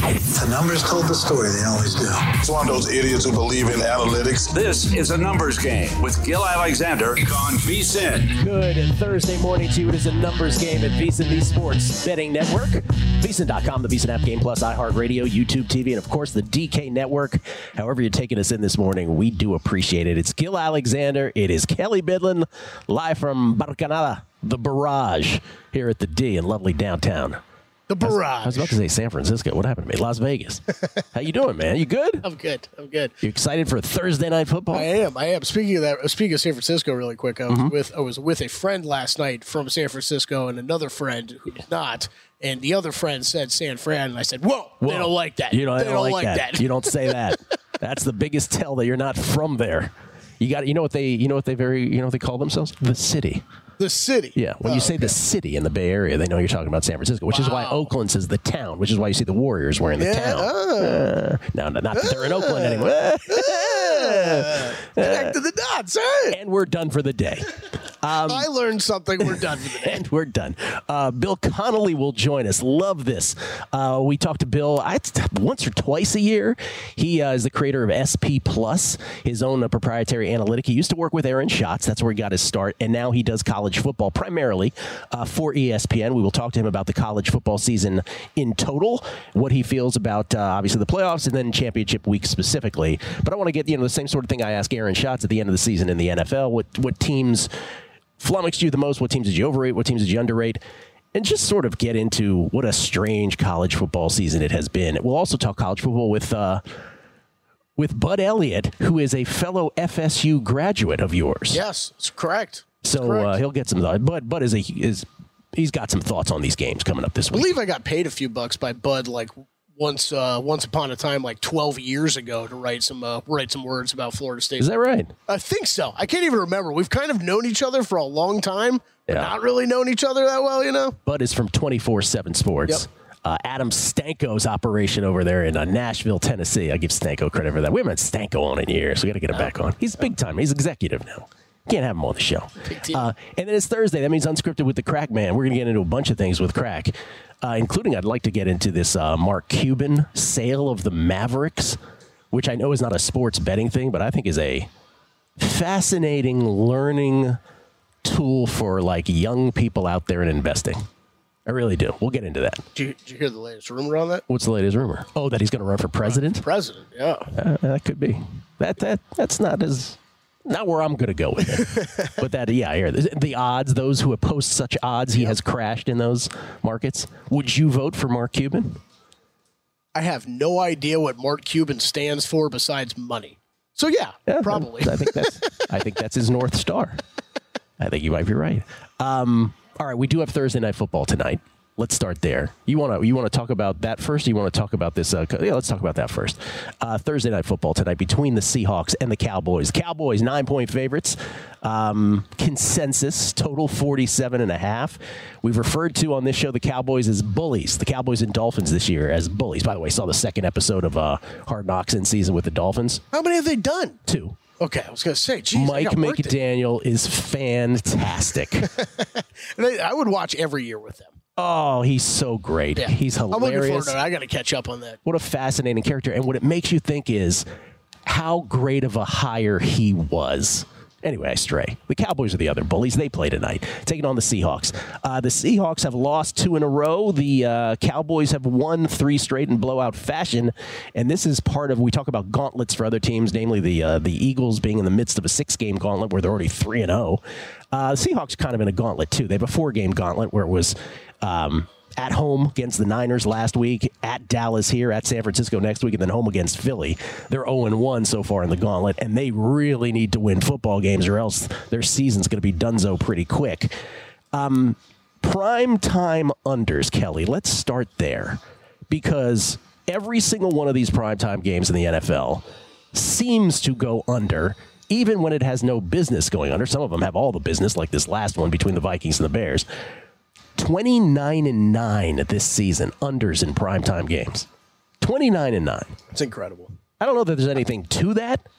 The numbers told the story. They always do. It's one of those idiots who believe in analytics. This is a numbers game with Gil Alexander on VSiN. Good Thursday morning to you. It is a numbers game at VSiN, the Sports Betting Network. VSiN.com, the VSiN app, Game Plus, iHeartRadio, YouTube TV, and of course the DK Network. However you're taking us in this morning, we do appreciate it. It's Gil Alexander. It is Kelly Bidlin, live from Barcanada, the Barrage, here at the D in lovely downtown. The Barrage. I was about to say San Francisco. What happened to me? Las Vegas. How you doing, man? You good? I'm good. You excited for Thursday night football? I am. Speaking of that, speaking of San Francisco, really quick, I was with a friend last night from San Francisco and another friend who's not. And the other friend said San Fran, and I said, "Whoa, they don't like that. You know, they don't like that. You don't say that. That's the biggest tell that you're not from there. You know what they call themselves? The city. The city. Yeah. When you say the city in the Bay Area, they know you're talking about San Francisco, which is why Oakland says the town, which is why you see the Warriors wearing the town. No, not that they're in Oakland anymore. Connect to the dots, right? And we're done for the day. I learned something. We're done for the day. And we're done. Bill Connolly will join us. Love this. We talk to Bill once or twice a year. He is the creator of SP Plus, his own proprietary analytic. He used to work with Aaron Schatz. That's where he got his start. And now he does college football primarily for ESPN. We will talk to him about the college football season in total, what he feels about obviously the playoffs and then championship week specifically. But I want to get the same sort of thing I ask Aaron Schatz at the end of the season in the NFL. What teams flummoxed you the most? What teams did you overrate? What teams did you underrate? And just sort of get into what a strange college football season it has been. We'll also talk college football with Bud Elliott, who is a fellow FSU graduate of yours. Yes, that's correct. So he'll get some thoughts. Bud he's got some thoughts on these games coming up this week. I believe I got paid a few bucks by Bud once upon a time, 12 years ago, to write some words about Florida State. Is that right? I think so. I can't even remember. We've kind of known each other for a long time, but not really known each other that well, Bud is from 24/7 Sports. Yep. Adam Stanko's operation over there in Nashville, Tennessee. I give Stanko credit for that. We haven't had Stanko on in years, so we got to get him back on. He's big time. He's executive now. Can't have him on the show. And then it's Thursday. That means Unscripted with the Crack Man. We're going to get into a bunch of things with Crack, including I'd like to get into this Mark Cuban sale of the Mavericks, which I know is not a sports betting thing, but I think is a fascinating learning tool for young people out there in investing. I really do. We'll get into that. Did you hear the latest rumor on that? What's the latest rumor? Oh, that he's going to run for president? President, yeah. That could be. That's not where I'm going to go with it. But I hear the odds, those who oppose such odds, he has crashed in those markets. Would you vote for Mark Cuban? I have no idea what Mark Cuban stands for besides money. So yeah probably. I think that's his North Star. I think you might be right. All right, we do have Thursday Night Football tonight. Let's start there. You want to talk about that first? Or you want to talk about this? Let's talk about that first. Thursday Night Football tonight between the Seahawks and the Cowboys. Cowboys 9-point favorites. Consensus total 47.5. We've referred to on this show the Cowboys as bullies. The Cowboys and Dolphins this year as bullies. By the way, saw the second episode of Hard Knocks in season with the Dolphins. How many have they done? 2. Okay, I was going to say, geez, Mike McDaniel is fantastic. I would watch every year with them. Oh, he's so great. Yeah. He's hilarious. I'm looking forward to it. I got to catch up on that. What a fascinating character. And what it makes you think is how great of a hire he was. Anyway, I stray. The Cowboys are the other bullies. They play tonight, taking on the Seahawks. The Seahawks have lost 2 in a row. The Cowboys have won 3 straight in blowout fashion. And this is part of, we talk about gauntlets for other teams, namely the Eagles being in the midst of a 6-game gauntlet where they're already 3-0. The Seahawks kind of in a gauntlet, too. They have a 4-game gauntlet where it was at home against the Niners last week, at Dallas here, at San Francisco next week, and then home against Philly. They're 0-1 so far in the gauntlet, and they really need to win football games or else their season's going to be donezo pretty quick. Prime time unders, Kelly. Let's start there because every single one of these primetime games in the NFL seems to go under, even when it has no business going under. Some of them have all the business, like this last one between the Vikings and the Bears. 29-9 this season, unders in primetime games. 29-9. It's incredible. I don't know that there's anything to that,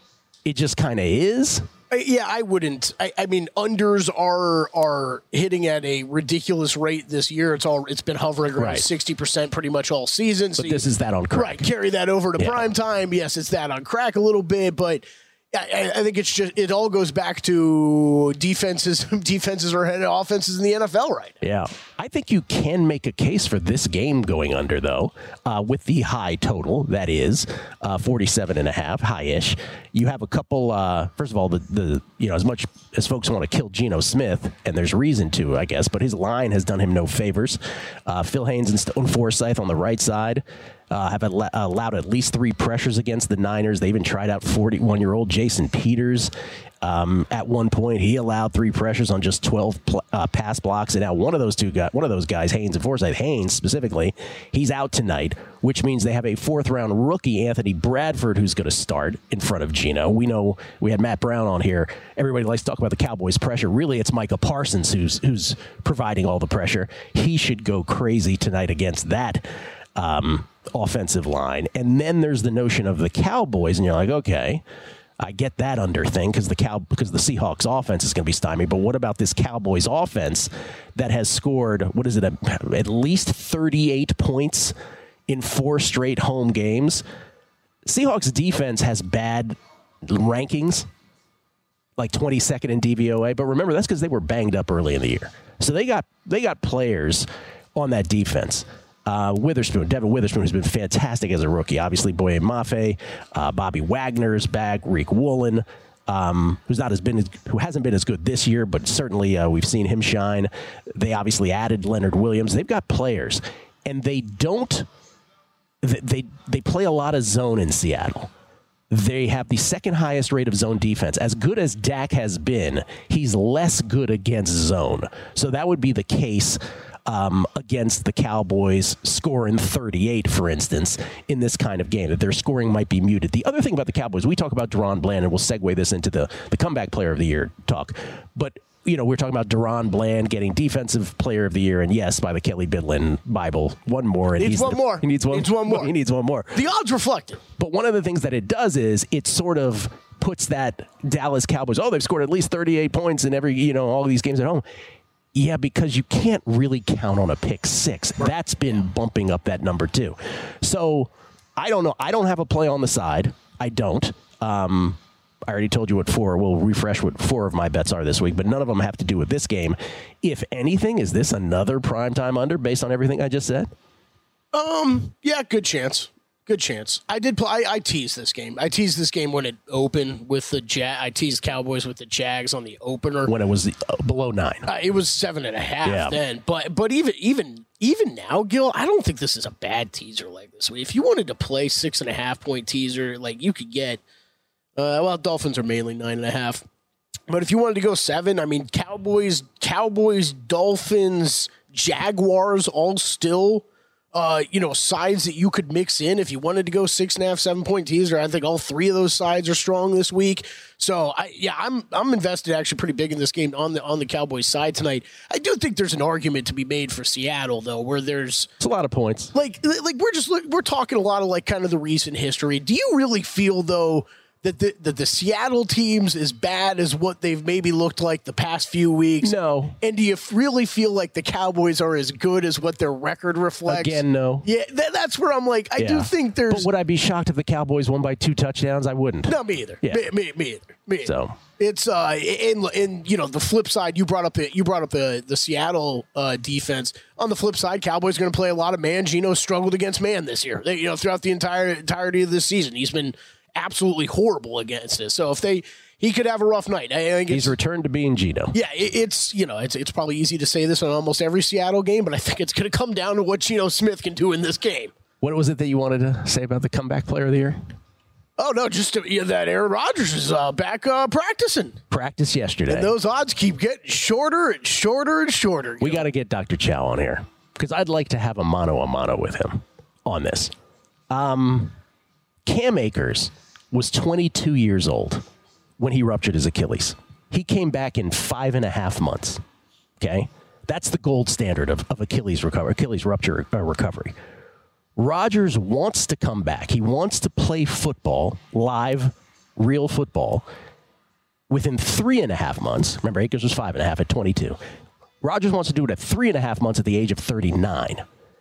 it just kind of is. Yeah, I wouldn't. I mean, unders are hitting at a ridiculous rate this year. It's been hovering around 60% pretty much all season. But this is that on crack. Right, carry that over to prime time. Yes, it's that on crack a little bit, but I think it all goes back to defenses are ahead of offenses in the NFL right now. Yeah. I think you can make a case for this game going under, though, with the high total, that is 47.5, high-ish. You have a couple, first of all, the as much as folks want to kill Geno Smith, and there's reason to, I guess, but his line has done him no favors. Phil Haynes and Stone Forsythe on the right side have allowed at least 3 pressures against the Niners. They even tried out 41-year-old Jason Peters. At one point, he allowed 3 pressures on just 12 pass blocks, and now one of those guys, Haynes and Forsythe, Haynes specifically, he's out tonight, which means they have a 4th-round rookie, Anthony Bradford, who's going to start in front of Geno. We know we had Matt Brown on here. Everybody likes to talk about the Cowboys' pressure. Really, it's Micah Parsons who's providing all the pressure. He should go crazy tonight against that offensive line. And then there's the notion of the Cowboys, and you're like, okay, I get that under thing because the Seahawks offense is going to be stymied. But what about this Cowboys offense that has scored, at least 38 points in 4 straight home games? Seahawks defense has bad rankings, like 22nd in DVOA. But remember, that's because they were banged up early in the year. So they got players on that defense. Devin Witherspoon, who's been fantastic as a rookie. Obviously, Boye Mafe, Bobby Wagner's back, Reek Woolen, who hasn't been as good this year, but certainly we've seen him shine. They obviously added Leonard Williams. They've got players, and they play a lot of zone in Seattle. They have the 2nd highest rate of zone defense. As good as Dak has been, he's less good against zone. So that would be the case against the Cowboys scoring 38, for instance, in this kind of game, that their scoring might be muted. The other thing about the Cowboys, we talk about Deron Bland, and we'll segue this into the comeback player of the year talk. But, we're talking about Deron Bland getting defensive player of the year, and yes, by the Kelly Bidlin Bible, one more. And He needs one more. He needs one more. The odds reflect it. But one of the things that it does is it sort of puts that Dallas Cowboys, they've scored at least 38 points in every, all of these games at home. Yeah, because you can't really count on a pick 6. That's been bumping up that number too. So I don't know. I don't have a play on the side. I don't. I already told you what 4. We'll refresh what 4 of my bets are this week, but none of them have to do with this game. If anything, is this another primetime under based on everything I just said? Yeah, good chance. Good chance. I did play. I teased this game. I teased this game when it opened with the I teased Cowboys with the Jags on the opener when it was below 9. It was 7.5 then. But even now, Gil, I don't think this is a bad teaser like this. If you wanted to play 6.5 point teaser, like you could get. Dolphins are mainly 9.5. But if you wanted to go 7, I mean, Cowboys, Dolphins, Jaguars, all still. Sides that you could mix in if you wanted to go 6.5, 7 point teaser. I think all 3 of those sides are strong this week. So I'm invested actually pretty big in this game on the Cowboys side tonight. I do think there's an argument to be made for Seattle though, where it's a lot of points. Like we're talking a lot of like kind of the recent history. Do you really feel though that the Seattle team's as bad as what they've maybe looked like the past few weeks? No. And do you really feel like the Cowboys are as good as what their record reflects? Again, no. Yeah, that's where I'm like, I do think there's... But would I be shocked if the Cowboys won by 2 touchdowns? I wouldn't. No, me either. Yeah. Me either. So... It's the flip side. You brought up the Seattle defense. On the flip side, Cowboys are going to play a lot of man. Geno struggled against man this year. Throughout the entirety of this season, he's been absolutely horrible against it. So he could have a rough night. I think he's returned to being Geno. Yeah, it's probably easy to say this on almost every Seattle game, but I think it's going to come down to what Geno Smith can do in this game. What was it that you wanted to say about the comeback player of the year? Oh, no, just that Aaron Rodgers is back practicing. Practice yesterday. And those odds keep getting shorter and shorter and shorter. We got to get Dr. Chow on here because I'd like to have a mano with him on this. Cam Akers was 22 years old when he ruptured his Achilles. He came back in 5.5 months. Okay? That's the gold standard of Achilles rupture recovery. Rodgers wants to come back. He wants to play football live real football within 3.5 months. Remember, Akers was 5.5 at 22. Rodgers wants to do it at 3.5 months at the age of 39.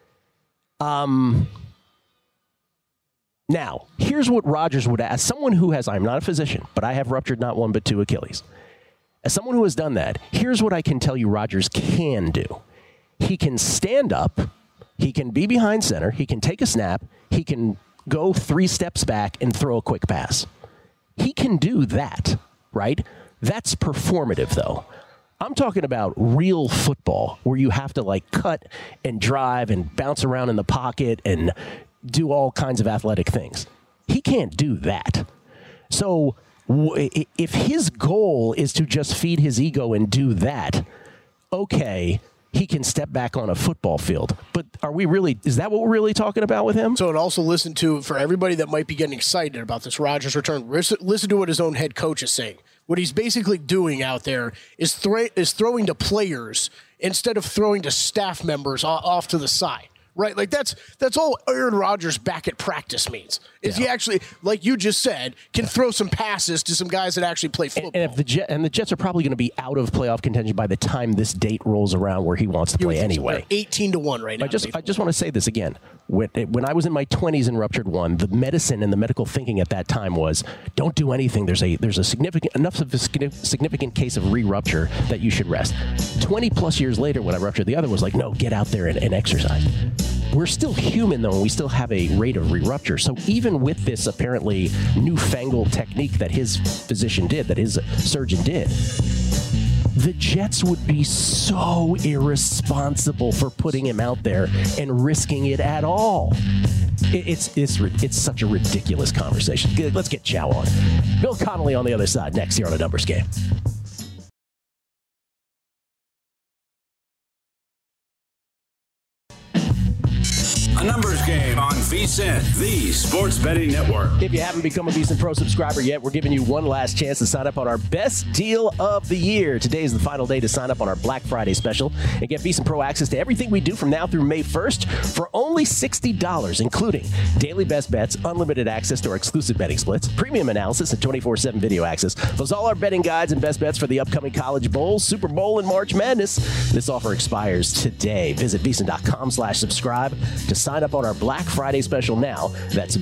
Now, here's what Rodgers would ask. Someone who has, I'm not a physician, but I have ruptured not one but two Achilles. As someone who has done that, here's what I can tell you Rodgers can do. He can stand up. He can be behind center. He can take a snap. He can go 3 steps back and throw a quick pass. He can do that, right? That's performative, though. I'm talking about real football where you have to like cut and drive and bounce around in the pocket and do all kinds of athletic things. He can't do that. So if his goal is to just feed his ego and do that, okay, he can step back on a football field. But is that what we're really talking about with him? So, and also listen to, for everybody that might be getting excited about this Rodgers return, listen to what his own head coach is saying. What he's basically doing out there is throwing to players instead of throwing to staff members off to the side. Right, like that's all Aaron Rodgers back at practice means. Is he actually, like you just said, can throw some passes to some guys that actually play football. And the Jets are probably going to be out of playoff contention by the time this date rolls around, where he wants to play anyway. 18-1 right now. I just want to say this again. When I was in my 20s and ruptured one, the medicine and the medical thinking at that time was, don't do anything. There's a significant case of re-rupture that you should rest. 20 plus years later, when I ruptured the other, was like, no, get out there and exercise. We're still human, though, and we still have a rate of re-rupture. So even with this apparently newfangled technique that his physician did, that his surgeon did, the Jets would be so irresponsible for putting him out there and risking it at all. It's such a ridiculous conversation. Let's get Chow on. Bill Connolly on the other side next here on A Numbers Game. A Numbers Game on VSiN, the Sports Betting Network. If you haven't become a VSiN Pro subscriber yet, we're giving you one last chance to sign up on our best deal of the year. Today is the final day to sign up on our Black Friday special and get VSiN Pro access to everything we do from now through May 1st for only $60, including daily best bets, unlimited access to our exclusive betting splits, premium analysis, and 24/7 video access. Those all our betting guides and best bets for the upcoming College Bowl, Super Bowl, and March Madness. This offer expires today. Visit VSiN.com/subscribe to sign up on our Black Friday special now. That's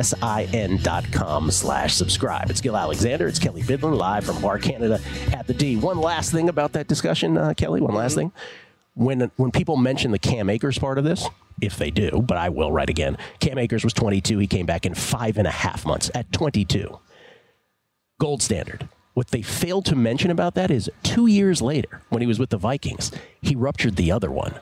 VSIN.com/subscribe. It's Gil Alexander. It's Kelly Bidlin live from Bar Canada at the D. One last thing about that discussion, Kelly. One last thing. When people mention the Cam Akers part of this, if they do, but I will right again. Cam Akers was 22. He came back in 5.5 months at 22. Gold standard. What they failed to mention about that is 2 years later, when he was with the Vikings, he ruptured the other one.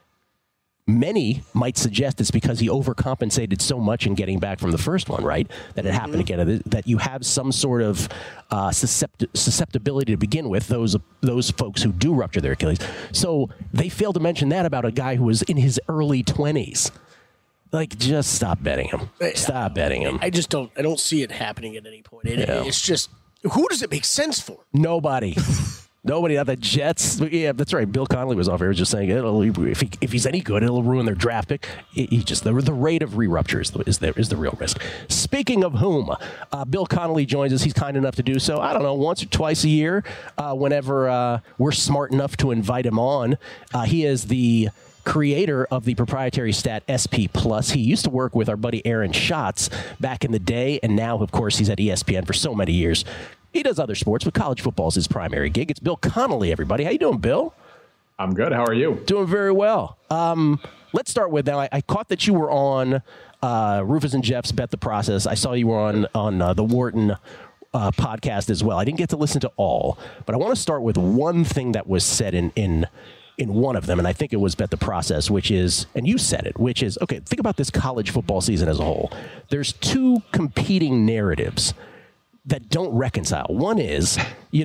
Many might suggest it's because he overcompensated so much in getting back from the first one, right? That it happened again, that you have some sort of susceptibility to begin with, those folks who do rupture their Achilles. So they failed to mention that about a guy who was in his early 20s. Like, just stop betting him. Stop betting him. I don't see it happening at any point. It's just, who does it make sense for? Nobody. Nobody. Not the Jets. Yeah, that's right. Bill Connolly was off here just saying if he's any good, it'll ruin their draft pick. The rate of re-rupture is the real risk. Speaking of whom, Bill Connolly joins us. He's kind enough to do so, I don't know, once or twice a year, whenever we're smart enough to invite him on. He is the creator of the proprietary stat SP Plus. He used to work with our buddy Aaron Schatz back in the day, and now, of course, he's at ESPN for so many years. He does other sports, but college football is his primary gig. It's Bill Connolly, everybody. How you doing, Bill? I'm good. How are you? Doing very well. Let's start with now. I caught that you were on Rufus and Jeff's Bet the Process. I saw you were on the Wharton podcast as well. I didn't get to listen to all, but I want to start with one thing that was said in one of them, and I think it was Bet the Process, which is, and you said it, which is, okay, think about this college football season as a whole. There's two competing narratives that don't reconcile. One is,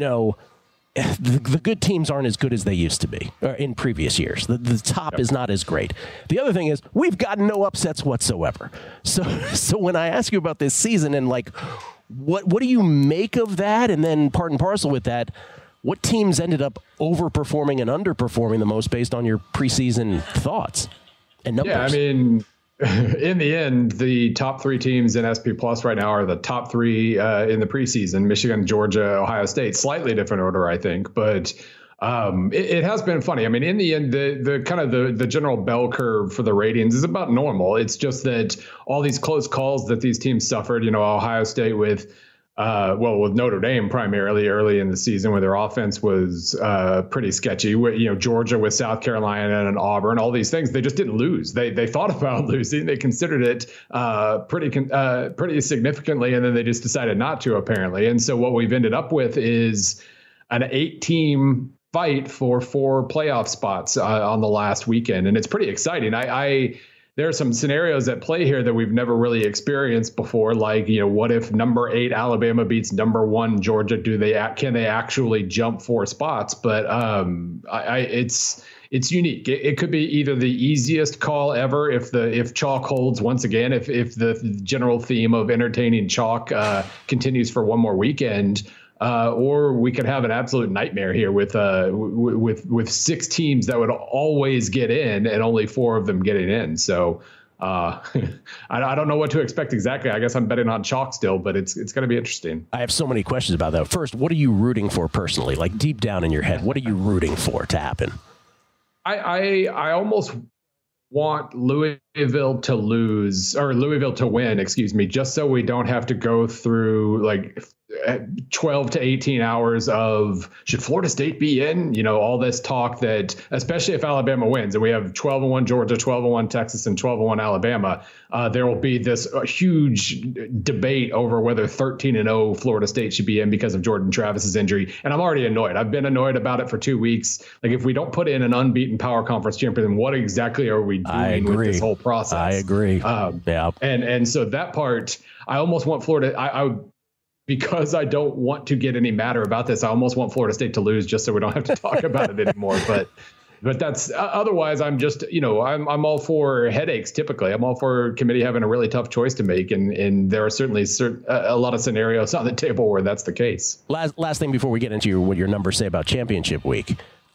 the good teams aren't as good as they used to be in previous years. The top is not as great. The other thing is, we've got no upsets whatsoever. So when I ask you about this season and what do you make of that? And then part and parcel with that, what teams ended up overperforming and underperforming the most based on your preseason thoughts and numbers? Yeah, I mean, in the end, the top three teams in SP Plus right now are the top three in the preseason: Michigan, Georgia, Ohio State. Slightly different order, I think, but it has been funny. I mean, in the end, the kind of the general bell curve for the ratings is about normal. It's just that all these close calls that these teams suffered, Ohio State with Notre Dame primarily early in the season, where their offense was pretty sketchy. Georgia with South Carolina and Auburn, all these things, they just didn't lose. They thought about losing. They considered it pretty significantly, and then they just decided not to, apparently. And so what we've ended up with is an 8-team fight for 4 playoff spots on the last weekend, and it's pretty exciting. There are some scenarios at play here that we've never really experienced before. Like, what if number 8 Alabama beats number 1 Georgia? Can they actually jump 4 spots? But it's unique. It could be either the easiest call ever if chalk holds once again, if the general theme of entertaining chalk continues for one more weekend. Or we could have an absolute nightmare here with 6 teams that would always get in and only 4 of them getting in. So I don't know what to expect exactly. I guess I'm betting on chalk still, but it's going to be interesting. I have so many questions about that. First, what are you rooting for personally? Like deep down in your head, what are you rooting for to happen? I almost want Louisville to win, just so we don't have to go through like 12 to 18 hours of should Florida State be in, all this talk that, especially if Alabama wins and we have 12-1 Georgia, 12-1 Texas, and 12-1 Alabama, there will be this huge debate over whether 13-0 Florida State should be in because of Jordan Travis's injury. And I'm already annoyed. I've been annoyed about it for 2 weeks. Like, if we don't put in an unbeaten power conference champion, then what exactly are we doing with this whole process? I agree. Yeah. And so that part, I almost want Florida. Because I don't want to get any madder about this, I almost want Florida State to lose just so we don't have to talk about it anymore. But that's otherwise, I'm just, I'm all for headaches. Typically, I'm all for committee having a really tough choice to make. And there are certainly a lot of scenarios on the table where that's the case. Last thing before we get into what your numbers say about championship week.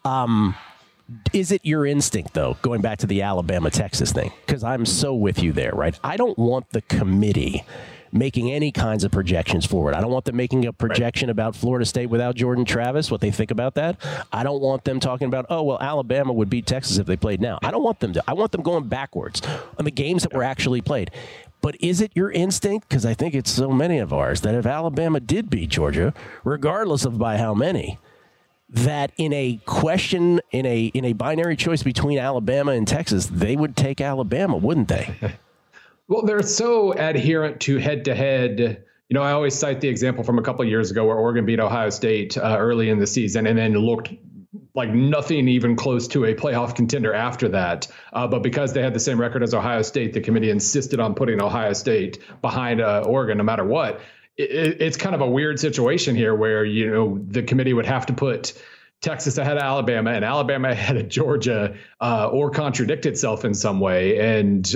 Is it your instinct, though, going back to the Alabama-Texas thing? Because I'm so with you there, right? I don't want the committee making any kinds of projections forward. I don't want them making a projection about Florida State without Jordan Travis, what they think about that. I don't want them talking about, Alabama would beat Texas if they played now. I don't want them to. I want them going backwards on the games that were actually played. But is it your instinct? Because I think it's so many of ours that if Alabama did beat Georgia, regardless of by how many, that in a question, in a binary choice between Alabama and Texas, they would take Alabama, wouldn't they? Well, they're so adherent to head-to-head. I always cite the example from a couple of years ago where Oregon beat Ohio State early in the season and then looked like nothing even close to a playoff contender after that. But because they had the same record as Ohio State, the committee insisted on putting Ohio State behind Oregon no matter what. It's kind of a weird situation here where, the committee would have to put Texas ahead of Alabama and Alabama ahead of Georgia, or contradict itself in some way. And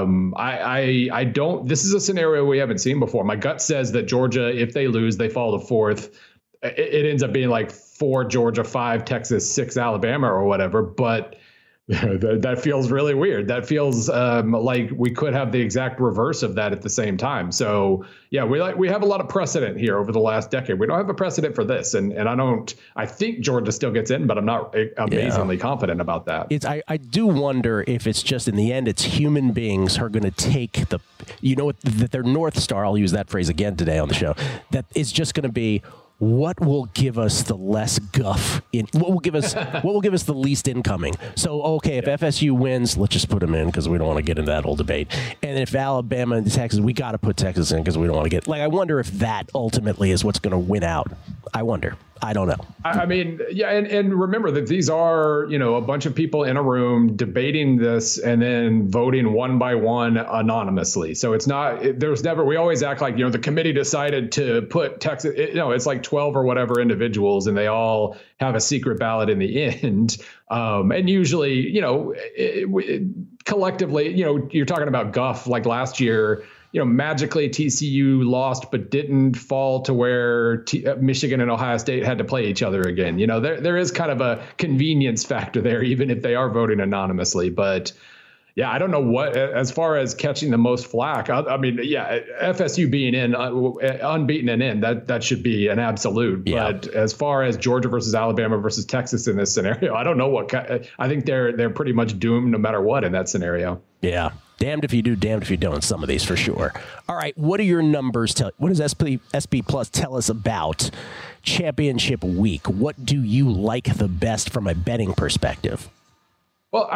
I don't. This is a scenario we haven't seen before. My gut says that Georgia, if they lose, they fall to 4th. It ends up being like 4 Georgia, 5 Texas, 6 Alabama, or whatever. But that feels really weird. That feels like we could have the exact reverse of that at the same time. So yeah, we have a lot of precedent here over the last decade. We don't have a precedent for this, and I think Georgia still gets in, but I'm not amazingly confident about that. I do wonder if it's just in the end, it's human beings who are going to take that their North Star. I'll use that phrase again today on the show. That is just going to be, what will give us the less guff in what will give us the least incoming. So okay, if FSU wins, let's just put them in because we don't want to get into that whole debate. And if Alabama and Texas, we got to put Texas in because we don't want to get I wonder if that ultimately is what's going to win out. I wonder. I don't know. I mean, yeah, and remember that these are, a bunch of people in a room debating this and then voting one by one anonymously. So it's not, we always act like, the committee decided to put Texas, it's like 12 or whatever individuals and they all have a secret ballot in the end. And usually, collectively, you're talking about guff like last year. Magically TCU lost, but didn't fall to where Michigan and Ohio State had to play each other again. There is kind of a convenience factor there, even if they are voting anonymously. But yeah, I don't know what, as far as catching the most flack. I mean, yeah, FSU being in, unbeaten and in, that should be an absolute. Yeah. But as far as Georgia versus Alabama versus Texas in this scenario, I don't know what. I think they're pretty much doomed no matter what in that scenario. Yeah. Damned if you do, damned if you don't, some of these for sure. All right, what are your numbers tell? What does SP Plus tell us about championship week? What do you like the best from a betting perspective? Well,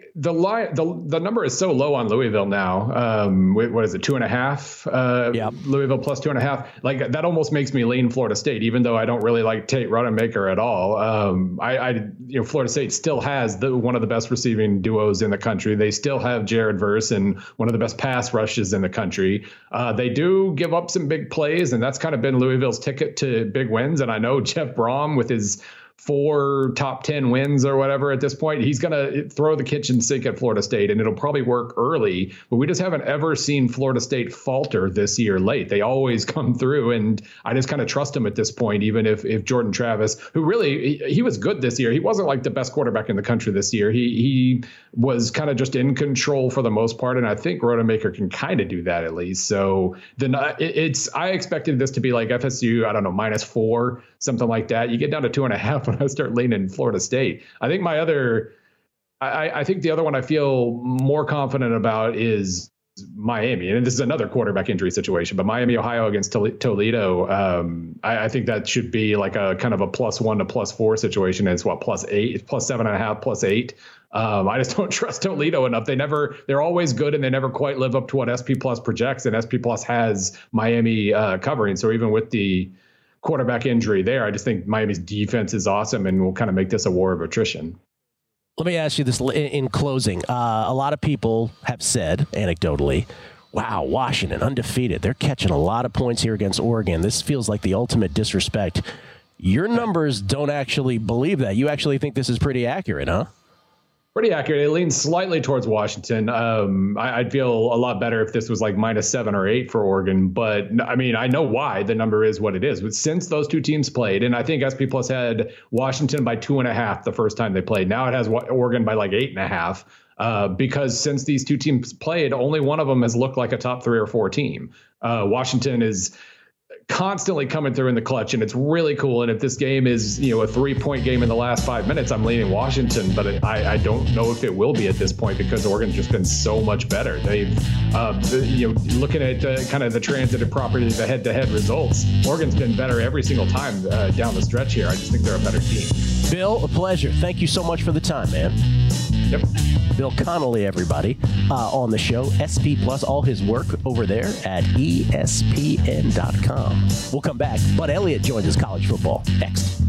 the number is so low on Louisville now. What is it, 2.5? Yep. Louisville plus 2.5. Like that almost makes me lean Florida State, even though I don't really like Tate Rodemaker at all. Florida State still has one of the best receiving duos in the country. They still have Jared Verse and one of the best pass rushes in the country. They do give up some big plays, and that's kind of been Louisville's ticket to big wins. And I know Jeff Brom with his 4 top 10 wins or whatever at this point, he's going to throw the kitchen sink at Florida State, and it'll probably work early, but we just haven't ever seen Florida State falter this year late. They always come through, and I just kind of trust him at this point, even if Jordan Travis, who really, he was good this year. He wasn't like the best quarterback in the country this year. He was kind of just in control for the most part, and I think Rodemaker can kind of do that at least. So then I expected this to be like FSU, I don't know, -4, something like that. You get down to 2.5 when I start leaning Florida State. I think I think the other one I feel more confident about is Miami. And this is another quarterback injury situation, but Miami, Ohio against Toledo. I think that should be like a kind of a +1 to +4 situation. It's +8, +7.5, +8. I just don't trust Toledo enough. They're always good, and they never quite live up to what SP Plus projects, and SP Plus has Miami covering. So even with the quarterback injury there, I just think Miami's defense is awesome and will kind of make this a war of attrition. Let me ask you this in closing. A lot of people have said, anecdotally, wow, Washington, undefeated. They're catching a lot of points here against Oregon. This feels like the ultimate disrespect. Your numbers don't actually believe that. You actually think this is pretty accurate, huh? Pretty accurate. It leans slightly towards Washington. I'd feel a lot better if this was like -7 or 8 for Oregon. But I mean, I know why the number is what it is. But since those two teams played, and I think SP Plus had Washington by 2.5 the first time they played. Now it has Oregon by like 8.5. Because since these two teams played, only one of them has looked like a top 3 or 4 team. Washington is constantly coming through in the clutch, and it's really cool. And if this game is, a 3-point game in the last 5 minutes, I'm leaning Washington, but I don't know if it will be at this point because Oregon's just been so much better. They've, looking at kind of the transitive properties, the head-to-head results, Oregon's been better every single time down the stretch here. I just think they're a better team. Bill, a pleasure. Thank you so much for the time, man. Yep. Bill Connolly, everybody, on the show. SP Plus, all his work over there at ESPN.com. We'll come back. Bud Elliott joins us college football next.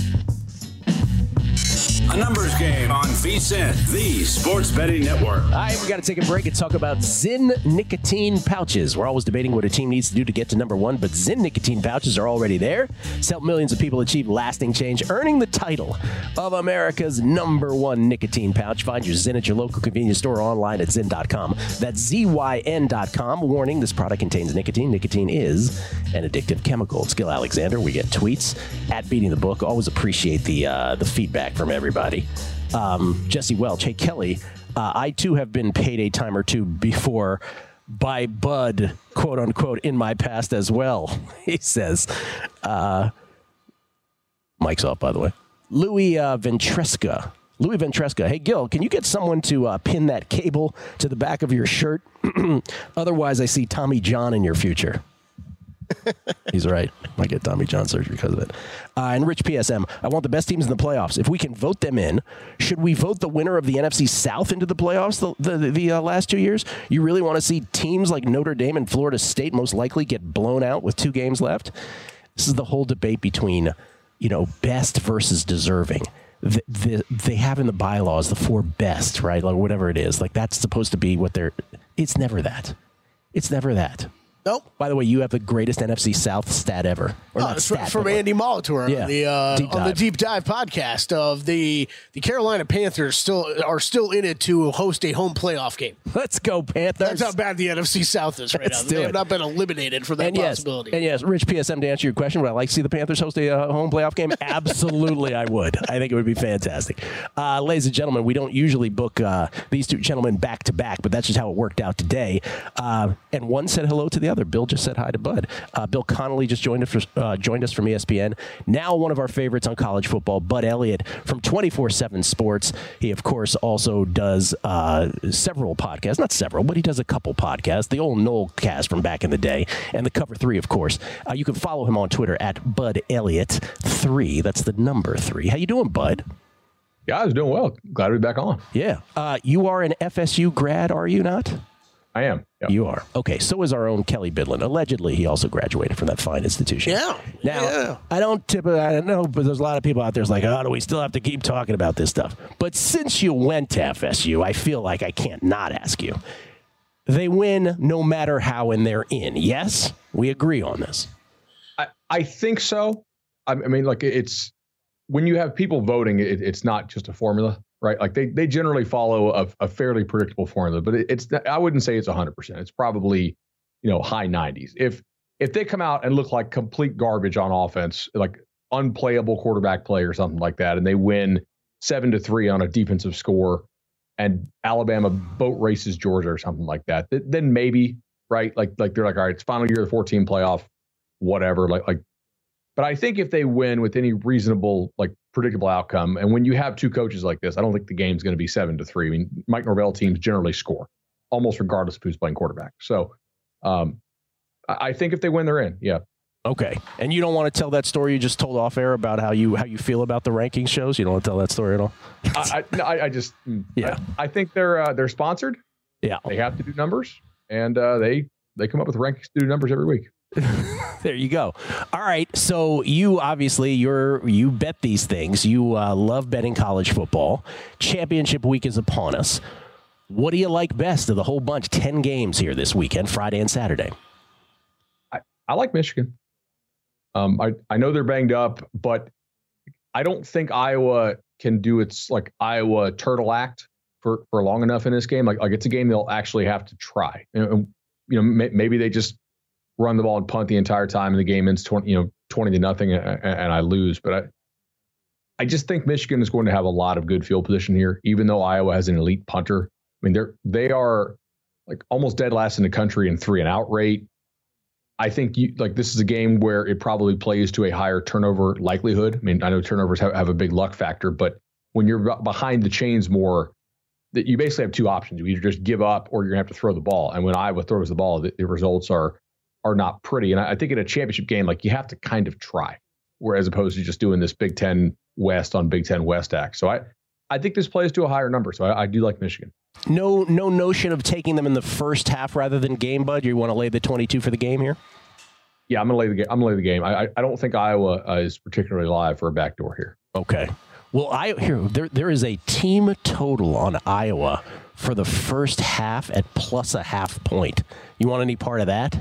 A numbers game on VSiN, the sports betting network. All right, we got to take a break and talk about Zyn nicotine pouches. We're always debating what a team needs to do to get to number 1, but Zyn nicotine pouches are already there. It's helped millions of people achieve lasting change, earning the title of America's number 1 nicotine pouch. Find your Zyn at your local convenience store or online at Zyn.com. That's ZYN.com. Warning, this product contains nicotine. Nicotine is an addictive chemical. It's Gil Alexander. We get tweets at Beating the Book. Always appreciate the feedback from everybody. Jesse Welch, hey Kelly, I too have been paid a time or two before by Bud, quote unquote, in my past as well. He says, mic's off, by the way. Louis Ventresca. Hey, Gil, can you get someone to pin that cable to the back of your shirt? Otherwise, I see Tommy John in your future. He's right. Might get Tommy John surgery because of it. And Rich PSM, I want the best teams in the playoffs. If we can vote them in, should we vote the winner of the NFC South into the playoffs the last 2 years? You really want to see teams like Notre Dame and Florida State most likely get blown out with 2 games left? This is the whole debate between, best versus deserving. They have in the bylaws the 4 best, right? Like whatever it is. Like that's supposed to be what they're... It's never that. Nope. By the way, you have the greatest NFC South stat ever. Or not It's stat, from but Andy Molitor on the Deep Dive podcast of the Carolina Panthers are still in it to host a home playoff game. Let's go, Panthers. That's how bad the NFC South is right now. They have not been eliminated for that possibility. And yes, Rich PSM, to answer your question, would I like to see the Panthers host a home playoff game? Absolutely, I would. I think it would be fantastic. Ladies and gentlemen, we don't usually book these two gentlemen back to back, but that's just how it worked out today. And one said hello to the other. Bill just said hi to Bud. Bill Connolly just joined us from ESPN. Now one of our favorites on college football, Bud Elliott from 24/7 Sports. He, of course, also does several podcasts. Not several, but he does a couple podcasts. The old Noel cast from back in the day. And the Cover 3, of course. You can follow him on Twitter at Bud Elliott 3. That's the number 3. How you doing, Bud? Yeah, I was doing well. Glad to be back on. Yeah. You are an FSU grad, are you not? I am. Yep. You are. Okay, so is our own Kelly Bidlin. Allegedly, he also graduated from that fine institution. Yeah. Now, I don't know, but there's a lot of people out there who's like, oh, do we still have to keep talking about this stuff? But since you went to FSU, I feel like I can't not ask you. They win no matter how, and they're in. Yes? We agree on this. I think so. I mean, like, it's when you have people voting, it's not just a formula. Right, like they generally follow a fairly predictable formula, but I wouldn't say it's 100%. It's probably, high 90s. If they come out and look like complete garbage on offense, like unplayable quarterback play or something like that, and they win 7-3 on a defensive score, and Alabama boat races Georgia or something like that, then maybe, right? Like they're like, all right, it's final year of the 14 playoff, whatever. But I think if they win with any reasonable, predictable outcome, and when you have two coaches like this, I don't think the game's going to be 7-3. I mean, Mike Norvell teams generally score, almost regardless of who's playing quarterback. So I think if they win, they're in. Yeah. Okay. And you don't want to tell that story you just told off air about how you feel about the ranking shows? You don't want to tell that story at all? I think they're sponsored. Yeah. They have to do numbers, and they come up with rankings to do numbers every week. There you go. All right. So you obviously you bet these things. You love betting college football. Championship week is upon us. What do you like best of the whole bunch? 10 games here this weekend, Friday and Saturday. I like Michigan. I know they're banged up, but I don't think Iowa can do its Iowa turtle act for long enough in this game. Like it's a game they'll actually have to try. Maybe they just run the ball and punt the entire time, and the game ends 20-0, and I lose. But I just think Michigan is going to have a lot of good field position here, even though Iowa has an elite punter. I mean, they are almost dead last in the country in 3-and-out rate. I think this is a game where it probably plays to a higher turnover likelihood. I mean, I know turnovers have a big luck factor, but when you're behind the chains more, that you basically have two options. You either just give up or you're going to have to throw the ball. And when Iowa throws the ball, the results are not pretty. And I think in a championship game, you have to kind of try, as opposed to just doing this Big Ten West on Big Ten West act. So I think this plays to a higher number. So I do like Michigan. No notion of taking them in the first half rather than game, Bud? You want to lay the 22 for the game here? Yeah, I'm going to lay the game. I don't think Iowa is particularly live for a backdoor here. Okay. Well, there is a team total on Iowa for the first half at plus a half point. You want any part of that?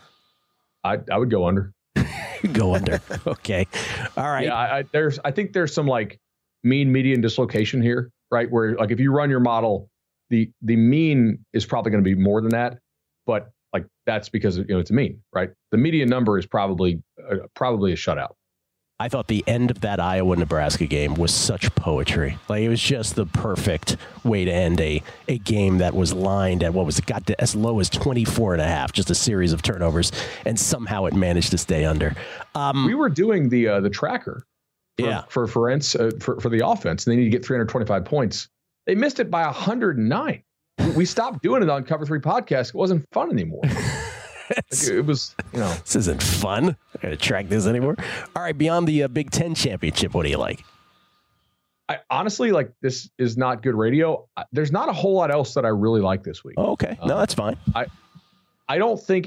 I would go under. Go under. Okay. All right. Yeah, I think there's some mean median dislocation here, right? Where if you run your model, the mean is probably going to be more than that, but that's because it's a mean, right? The median number is probably a shutout. I thought the end of that Iowa-Nebraska game was such poetry. It was just the perfect way to end a game that was lined at got to as low as 24.5, just a series of turnovers, and somehow it managed to stay under. We were doing the tracker for the offense, and they need to get 325 points. They missed it by 109. We stopped doing it on Cover 3 podcast. It wasn't fun anymore. It was, This isn't fun. I gotta track this anymore. All right, beyond the Big Ten championship, what do you like? I honestly, this is not good radio. There's not a whole lot else that I really like this week. Oh, okay. No, that's fine. I don't think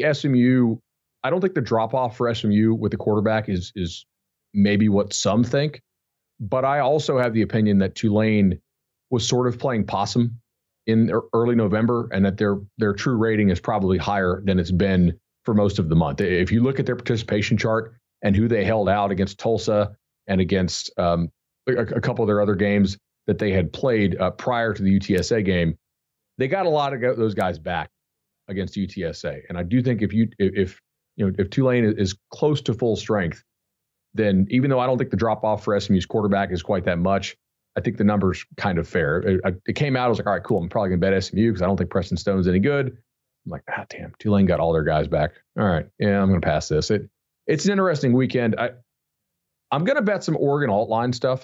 the drop off for SMU with the quarterback is maybe what some think, but I also have the opinion that Tulane was sort of playing possum in early November, and that their true rating is probably higher than it's been for most of the month. If you look at their participation chart and who they held out against Tulsa and against a couple of their other games that they had played prior to the UTSA game, they got a lot of those guys back against UTSA. And I do think if Tulane is close to full strength, then even though I don't think the drop off for SMU's quarterback is quite that much, I think the number's kind of fair. It came out, I was like, all right, cool. I'm probably going to bet SMU because I don't think Preston Stone's any good. I'm like, damn, Tulane got all their guys back. All right, yeah, I'm going to pass this. It's an interesting weekend. I'm going to bet some Oregon alt line stuff.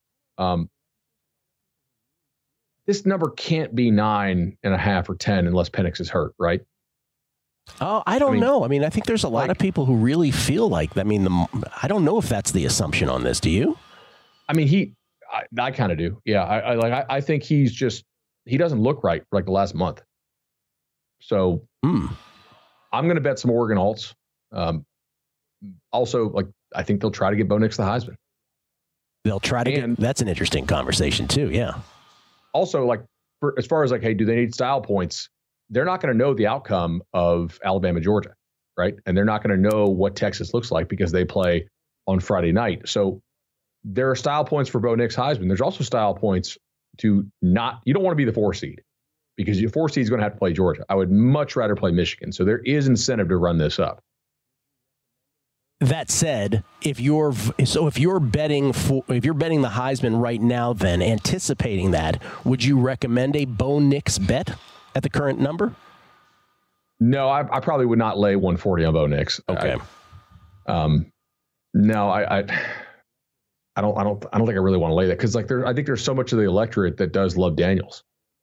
This number can't be 9.5 or 10 unless Penix is hurt, right? Oh, I don't know. I mean, I think there's a lot of people who really feel like, I don't know if that's the assumption on this. Do you? I mean, I kind of do. Yeah. I think he doesn't look right for like the last month. So I'm going to bet some Oregon alts. Also, I think they'll try to get Bo Nix the Heisman. They'll try to get, that's an interesting conversation too. Yeah. Also, as far as hey, do they need style points? They're not going to know the outcome of Alabama, Georgia, right? And they're not going to know what Texas looks like because they play on Friday night. So there are style points for Bo Nix Heisman. There's also style points you don't want to be the 4 seed because your 4 seed is going to have to play Georgia. I would much rather play Michigan. So there is incentive to run this up. That said, if you're betting the Heisman right now, then anticipating that, would you recommend a Bo Nix bet at the current number? No, I probably would not lay 140 on Bo Nix. Okay. No, I don't think I really want to lay that because I think there's so much of the electorate that does love Daniels.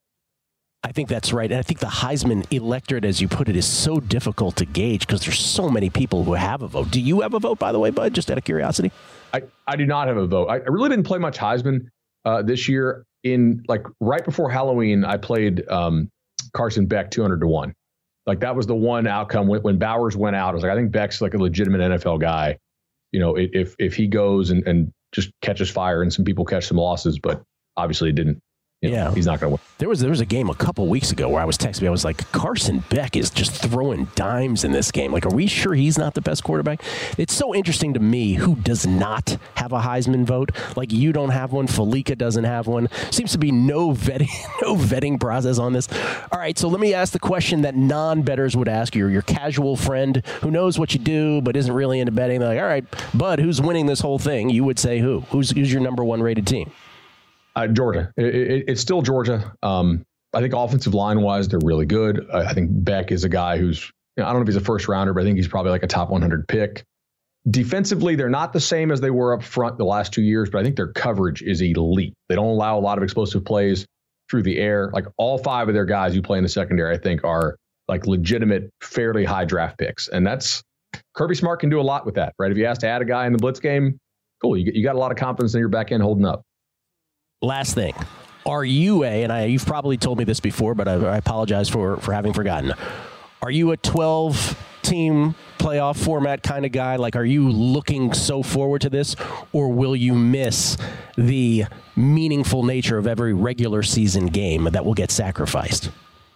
I think that's right. And I think the Heisman electorate, as you put it, is so difficult to gauge because there's so many people who have a vote. Do you have a vote, by the way, Bud, just out of curiosity? I do not have a vote. I really didn't play much Heisman this year. In right before Halloween, I played Carson Beck 200-1. That was the one outcome when Bowers went out. I was like, I think Beck's a legitimate NFL guy. If he goes and just catches fire and some people catch some losses, but obviously it didn't. He's not going to win. There was a game a couple weeks ago where I was texting me. I was like, Carson Beck is just throwing dimes in this game. Are we sure he's not the best quarterback? It's so interesting to me who does not have a Heisman vote. You don't have one. Felica doesn't have one. Seems to be no vetting process on this. All right, so let me ask the question that non-bettors would ask you. Your casual friend who knows what you do but isn't really into betting. They're like, all right, Bud, who's winning this whole thing? You would say who? Who's your number 1 rated team? Georgia. It's still Georgia. I think offensive line wise, they're really good. I think Beck is a guy who's, I don't know if he's a first rounder, but I think he's probably a top 100 pick. Defensively, they're not the same as they were up front the last 2 years, but I think their coverage is elite. They don't allow a lot of explosive plays through the air. All 5 of their guys who play in the secondary, I think are legitimate, fairly high draft picks. And that's Kirby Smart can do a lot with that, right? If you ask to add a guy in the blitz game, cool. You got a lot of confidence in your back end holding up. Last thing, are you you've probably told me this before, but I apologize for having forgotten. Are you a 12-team playoff format kind of guy? Are you looking so forward to this, or will you miss the meaningful nature of every regular season game that will get sacrificed?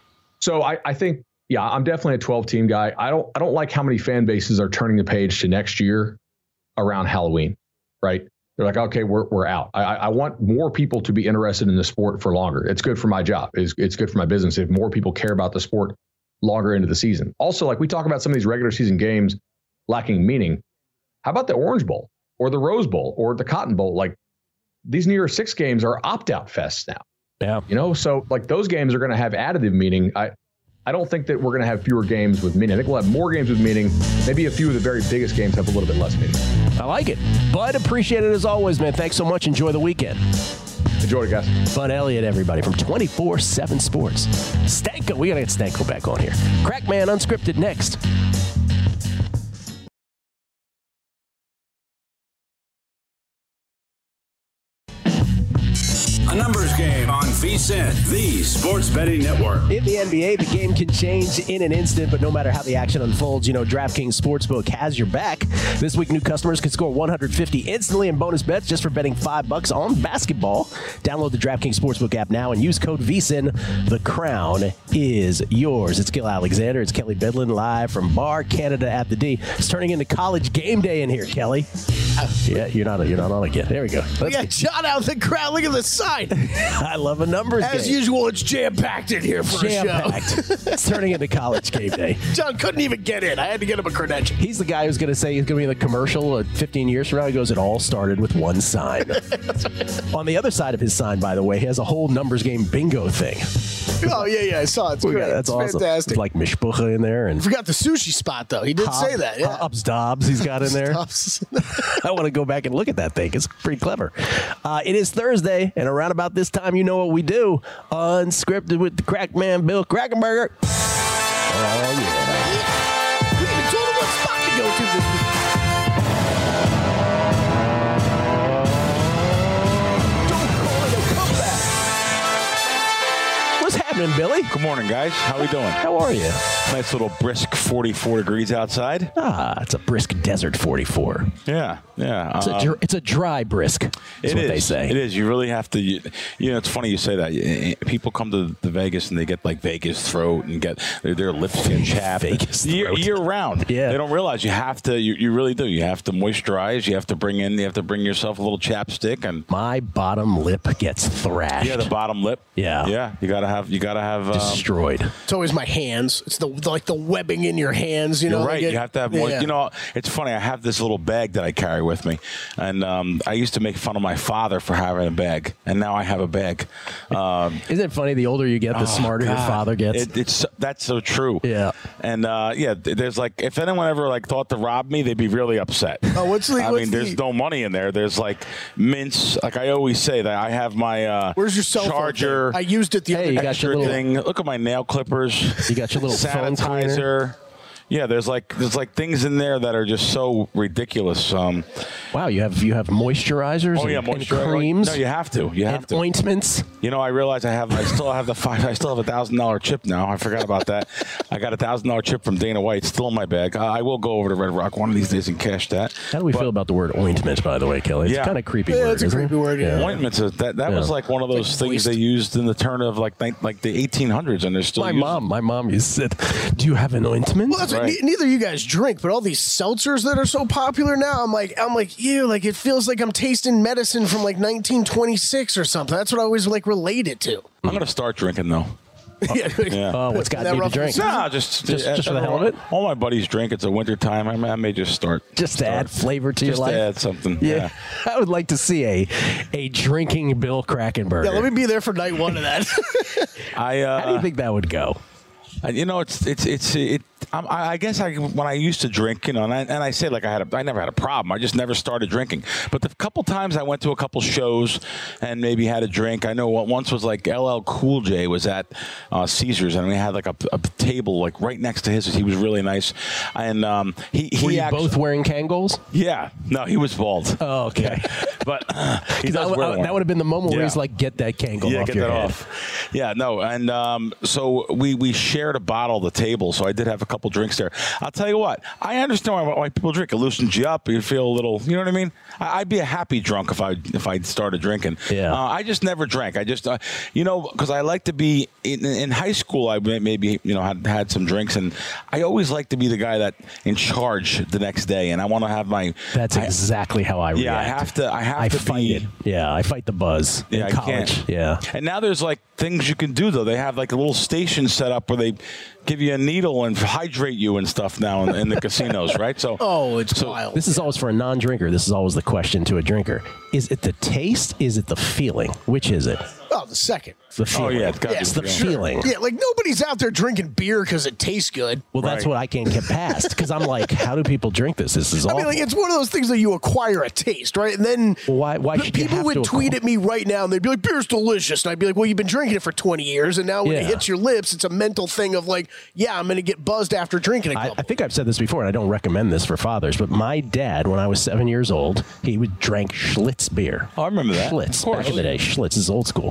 So I think, yeah, I'm definitely a 12-team guy. I don't like how many fan bases are turning the page to next year around Halloween, right? They're like, okay, we're out. I want more people to be interested in the sport for longer. It's good for my job. It's good for my business if more people care about the sport longer into the season. Also, we talk about some of these regular season games lacking meaning. How about the Orange Bowl or the Rose Bowl or the Cotton Bowl? These New Year's Six games are opt-out fests now. Yeah. So those games are going to have additive meaning. I don't think that we're going to have fewer games with meaning. I think we'll have more games with meaning. Maybe a few of the very biggest games have a little bit less meaning. I like it. Bud, appreciate it as always, man. Thanks so much. Enjoy the weekend. Enjoy it, guys. Bud Elliott, everybody, from 24/7 Sports. Stanko. We got to get Stanko back on here. Crackman Unscripted next. A numbers game on VSiN. VSiN, the Sports Betting Network. In the NBA, the game can change in an instant, but no matter how the action unfolds, DraftKings Sportsbook has your back. This week, new customers can score $150 instantly in bonus bets just for betting $5 on basketball. Download the DraftKings Sportsbook app now and use code VSiN. The crown is yours. It's Gil Alexander. It's Kelly Bidlin live from Bar Canada at the D. It's turning into college game day in here, Kelly. Yeah, you're not on again. There we go. We got John out of the crowd. Look at the sign. I love a numbers As game. usual, it's jam-packed in here for a show. Jam-packed. It's turning into college game day. John couldn't even get in. I had to get him a credential. He's the guy who's going to say he's going to be in the commercial 15 years from now. He goes, it all started with one sign. On the other side of his sign, by the way, he has a whole numbers game bingo thing. Oh, yeah, I saw it. It's great. That's it's awesome. fantastic. It's like mishpucha in there. And Forgot the sushi spot, though. He did say that. Yeah. Hobbs Dobbs he's got in there. Dobbs. I want to go back and look at that thing. It's pretty clever. It is Thursday, and around about this time, you know what we do. Unscripted with the crack man, Bill Krackomberger. Oh, yeah. We even told him what spot to go to this week. Don't call it a comeback. What's happening, Billy? Good morning, guys. How we doing? How are you? Nice little brisk 44 degrees outside. It's a brisk desert 44. Yeah. It's a dry brisk. That's what they say. It is. You really have to. It's funny you say that. People come to the Vegas and they get like Vegas throat and get their lips get chapped Vegas year round. Yeah. They don't realize you have to. You really do. You have to moisturize. You have to bring yourself a little chapstick and. My bottom lip gets thrashed. Yeah, the bottom lip. Yeah. Yeah. You gotta have. Destroyed. It's always my hands. It's the webbing in your hands. You're right. You have to have. Yeah. It's funny. I have this little bag that I carry with me, and I used to make fun of my father for having a bag, and now I have a bag. Isn't it funny? The older you get, the smarter your father gets. That's so true. Yeah. And there's like, if anyone ever thought to rob me, they'd be really upset. Oh, there's no money in there. There's like mints. Like I always say that I have my where's your cell charger? phone? I used it the other you day. got your little thing. Look at my nail clippers. You got your little phone cleaner. sanitizer. Yeah, there's like things in there that are just so ridiculous. Wow, you have moisturizers. And creams. No, you have to. You have to. Ointments. I realize I still have $1,000 chip now. I forgot about that. I got $1,000 chip from Dana White still in my bag. I will go over to Red Rock one of these days and cash that. How do we feel about the word ointment, by the way, Kelly? It's kind of creepy word. It's a creepy word. Yeah. Ointments. That was like one of those things they used in the turn of like the 1800s, and they're still. My mom used to say, "Do you have an ointment?" Well, that's neither of you guys drink, but all these seltzers that are so popular now, I'm like, ew, like it feels like I'm tasting medicine from like 1926 or something. That's what I always relate it to. I'm gonna start drinking though. Yeah. What's got you to drink? Nah, just for the hell of it. All my buddies drink. It's a winter time. I may just start. Just to add flavor to your life. Just to add something. Yeah. I would like to see a drinking Bill Krackomberger. Yeah, let me be there for night one of that. How do you think that would go? I guess when I used to drink, and I say like I never had a problem. I just never started drinking. But the couple times I went to a couple shows and maybe had a drink. I know once was like LL Cool J was at Caesars, and we had like a table like right next to his. He was really nice, and Were you both wearing Kangols? Yeah, no, he was bald. Oh, okay. But that would have been the moment where he's like, "Get that Kangol off get your that head." off. Yeah, no, and so we shared a bottle at the table, so I did have a couple drinks there. I'll tell you what, I understand why people drink. It loosens you up. You feel a little, you know what I mean? I'd be a happy drunk if I started drinking. Yeah. I just never drank. I just, because I like to be in high school. I maybe had some drinks, and I always like to be the guy that in charge the next day, and I want to have my. That's exactly how I react. Yeah, I have to fight it. Yeah, I fight the buzz in college. Can't. Yeah. And now there's like things you can do though. They have like a little station set up where they give you a needle and hydrate you and stuff now in the casinos, right? So it's wild. This is always for a non-drinker. This is always the question to a drinker. Is it the taste? Is it the feeling? Which is it? Oh, the second. The feeling. Oh, yeah. It's the feeling. Yeah, like nobody's out there drinking beer because it tastes good. Well, that's what I can't get past because I'm like, how do people drink this? This is awful. I mean, like, it's one of those things that you acquire a taste, right? And then why should people you have would to tweet at me right now and they'd be like, beer's delicious. And I'd be like, well, you've been drinking it for 20 years. And now when it hits your lips, it's a mental thing of like, yeah, I'm going to get buzzed after drinking a couple. I think I've said this before, and I don't recommend this for fathers, but my dad, when I was 7 years old, he would drink Schlitz beer. Oh, I remember that. Schlitz, back in the day. Schlitz is old school.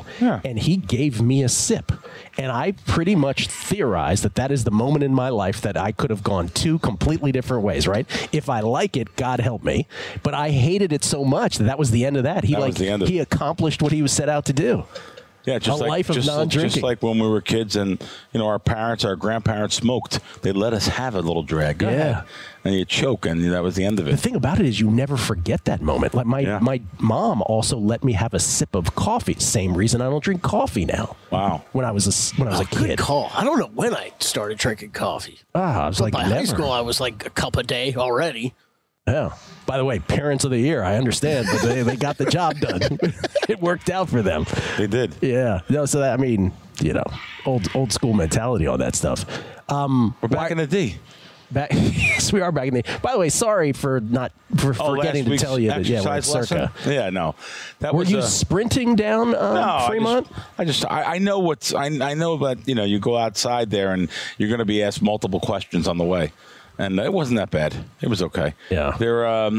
and he gave me a sip. And I pretty much theorized that is the moment in my life that I could have gone two completely different ways, right? If I like it, God help me. But I hated it so much that was the end of that. He accomplished what he was set out to do. Yeah, just life of non-drinking. Just like when we were kids and, our parents, our grandparents smoked. They let us have a little drag. Go ahead. And you choke, and that was the end of it. The thing about it is you never forget that moment. Like my mom also let me have a sip of coffee. Same reason I don't drink coffee now. Wow. When I was a kid. Good call. I don't know when I started drinking coffee. I was like, by high school, I was like a cup a day already. Yeah. By the way, parents of the year, I understand, but they got the job done. It worked out for them. They did. Yeah. No, so that, old school mentality on that stuff. We're back in the D. Yes, we are back in the. By the way, sorry for forgetting to tell you that. Yeah, we're at Circa. Yeah, no. Were you sprinting down Fremont? I know what's. I know that you go outside there and you're going to be asked multiple questions on the way. And it wasn't that bad. It was okay. Yeah. There,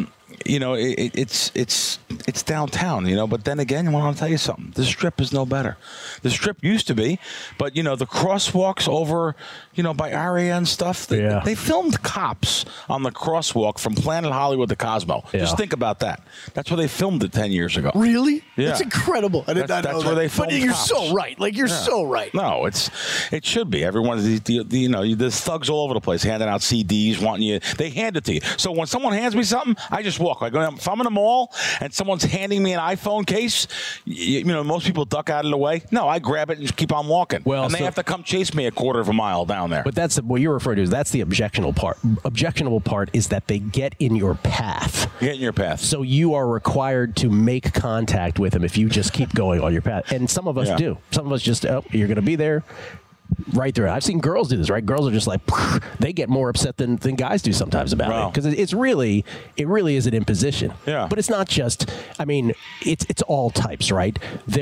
it's downtown, but then again, I want to tell you something. The Strip is no better. The Strip used to be, but the crosswalks over, by Aria and stuff. They filmed cops on the crosswalk from Planet Hollywood to Cosmo. Yeah. Just think about that. That's where they filmed it 10 years ago. Really? Yeah. That's incredible. I did not know that. Where they filmed But you're cops. so right. You're so right. No, it should be. Everyone, there's thugs all over the place handing out CDs, wanting you. They hand it to you. So when someone hands me something, I just walk. If I'm in a mall and someone's handing me an iPhone case, most people duck out of the way. No, I grab it and just keep on walking. Well, and they have to come chase me a quarter of a mile down there. But that's what you're referring to. That's the objectionable part. Objectionable part is that they get in your path. Get in your path. So you are required to make contact with them if you just keep going on your path. And some of us do. Some of us just, you're going to be there. Right there. I've seen girls do this, right? Girls are just like, they get more upset than guys do sometimes about it. Because it really is an imposition. Yeah. But it's not just, it's all types, right?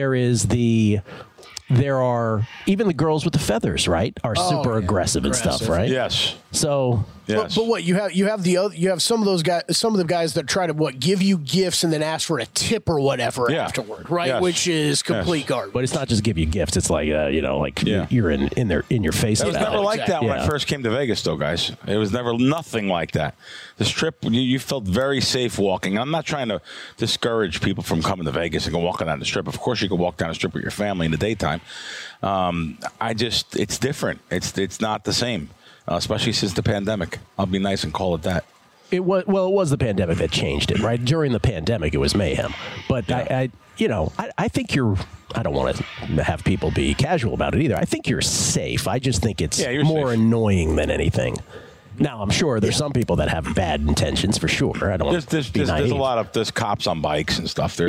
There are even the girls with the feathers, right? Are super aggressive and stuff, right? Yes. So, but what you have some of those guys, some of the guys that try to give you gifts and then ask for a tip or whatever afterward, right? Yes. Which is complete garbage. But it's not just give you gifts. It's like you're in your face. It was never like that when I first came to Vegas, though, guys. It was never nothing like that. The Strip, you felt very safe walking. I'm not trying to discourage people from coming to Vegas and go walking down the Strip. Of course, you can walk down the Strip with your family in the daytime. It's different. It's not the same, especially since the pandemic. I'll be nice and call it that. It was the pandemic that changed it, right? During the pandemic, it was mayhem. But I think I don't want to have people be casual about it either. I think you're safe. I just think it's more annoying than anything. Now, I'm sure there's some people that have bad intentions for sure. I don't want to be naive. There's a lot of there's cops on bikes and stuff.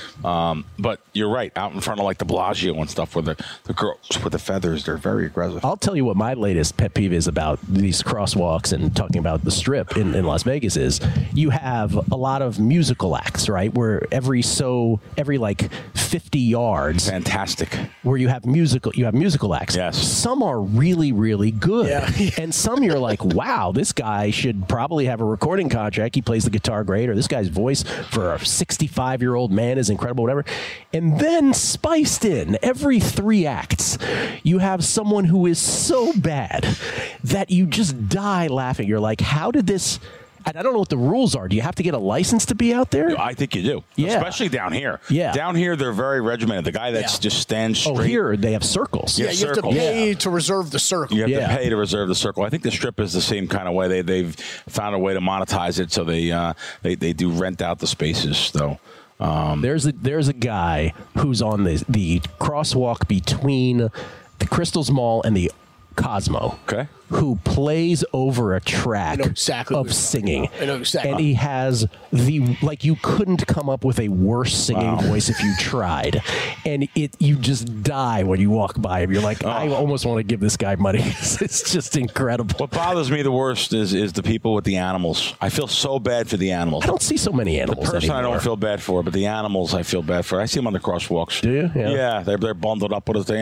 But you're right. Out in front of like the Bellagio and stuff, where the girls with the feathers, they're very aggressive. I'll tell you what my latest pet peeve is about these crosswalks and talking about the Strip in Las Vegas is you have a lot of musical acts, right? Where every like 50 yards, fantastic. Where you have musical acts. Yes. Some are really, really good, and some you're like, wow. This guy should probably have a recording contract. He plays the guitar great, or this guy's voice for a 65-year-old man is incredible, whatever. And then spiced in every 3 acts, you have someone who is so bad that you just die laughing. You're like, how did this... I don't know what the rules are. Do you have to get a license to be out there? I think you do. Yeah. Especially down here. Yeah. Down here, they're very regimented. The guy that's just stands straight. Oh, here they have circles. Yeah, you have to pay to reserve the circle. You have to pay to reserve the circle. I think the Strip is the same kind of way. They've found a way to monetize it, so they do rent out the spaces, though. There's a guy who's on the crosswalk between the Crystals Mall and the Cosmo. Okay. Who plays over a track of singing. I know exactly. And he has you couldn't come up with a worse singing voice if you tried. And you just die when you walk by him. You're like, I almost want to give this guy money. It's just incredible. What bothers me the worst is the people with the animals. I feel so bad for the animals. I don't see so many animals The person anymore. I don't feel bad for, but the animals I feel bad for. I see them on the crosswalks. Do you? Yeah, they're bundled up with us,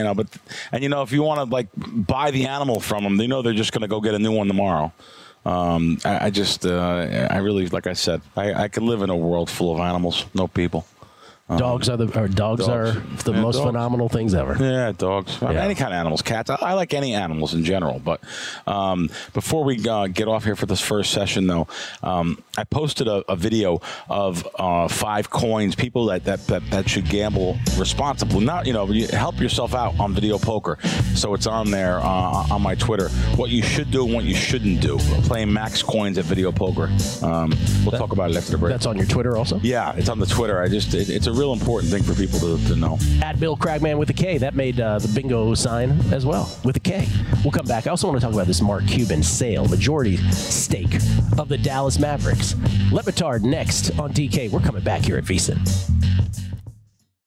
if you want to buy the animal from them, they're just going to go get a new one tomorrow. I really, like I said, I could live in a world full of animals, no people. Dogs are the most phenomenal things ever. Yeah, dogs. I mean, any kind of animals. Cats. I like any animals in general. But before we get off here for this first session, though, I posted a video of 5 coins. People that should gamble responsibly. Not you help yourself out on video poker. So it's on there on my Twitter. What you should do and what you shouldn't do. Playing max coins at video poker. We'll talk about it after the break. That's on your Twitter also? Yeah, it's on the Twitter. It's a real important thing for people to know. At Bill Cragman with a K. That made the bingo sign as well with a K. We'll come back. I also want to talk about this Mark Cuban sale, majority stake of the Dallas Mavericks. Le Batard next on DK. We're coming back here at VSiN.